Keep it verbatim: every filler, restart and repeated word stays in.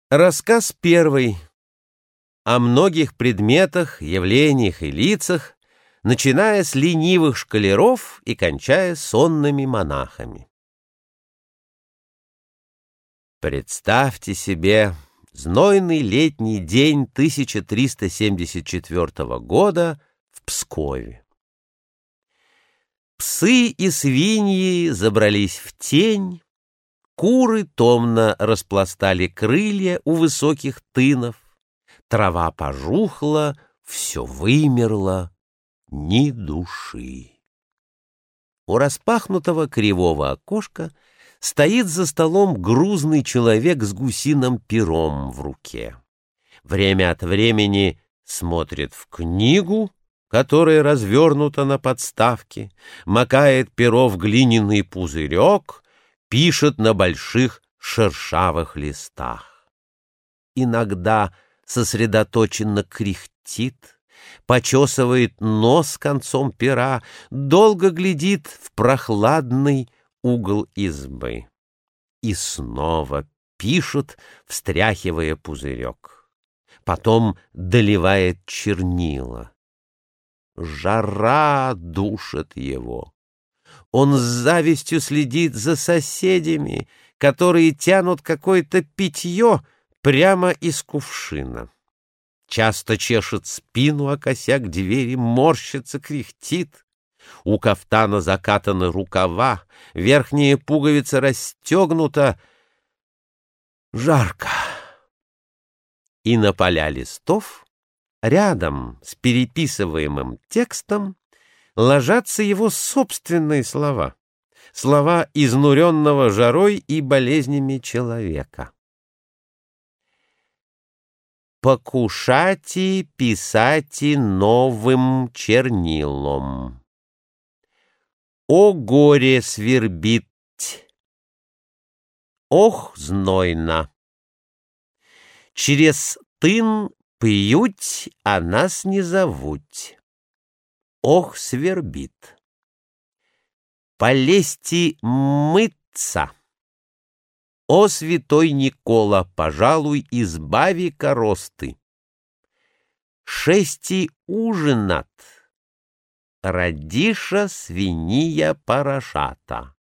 Рассказ первый. О многих предметах, явлениях и лицах, начиная с ленивых школяров и кончая сонными монахами. Представьте себе знойный летний день тысяча триста семьдесят четвёртого года в Пскове. Псы и свиньи забрались в тень, куры томно распластали крылья у высоких тынов, трава пожухла, все вымерло, ни души. У распахнутого кривого окошка стоит за столом грузный человек с гусиным пером в руке. Время от времени смотрит в книгу, которая развернута на подставке, макает перо в глиняный пузырек, пишет на больших шершавых листах. Иногда сосредоточенно кряхтит, почесывает нос концом пера, долго глядит в прохладный угол избы. И снова пишет, встряхивая пузырек. Потом доливает чернила. Жара душит его. Он с завистью следит за соседями, которые тянут какое-то питье прямо из кувшина. Часто чешет спину о косяк двери, морщится, кряхтит. У кафтана закатаны рукава, верхняя пуговица расстегнута. Жарко. И на поля листов, рядом с переписываемым текстом, ложатся его собственные слова, слова изнуренного жарой и болезнями человека. «Покушати писати новым чернилом. О горе свербить! Ох, знойно! Через тын пьють, а нас не зовуть. Ох, свербит! Полезьте мыться! О, святой Никола, пожалуй, избави коросты! Шести ужинат! Радиша свиния порошата!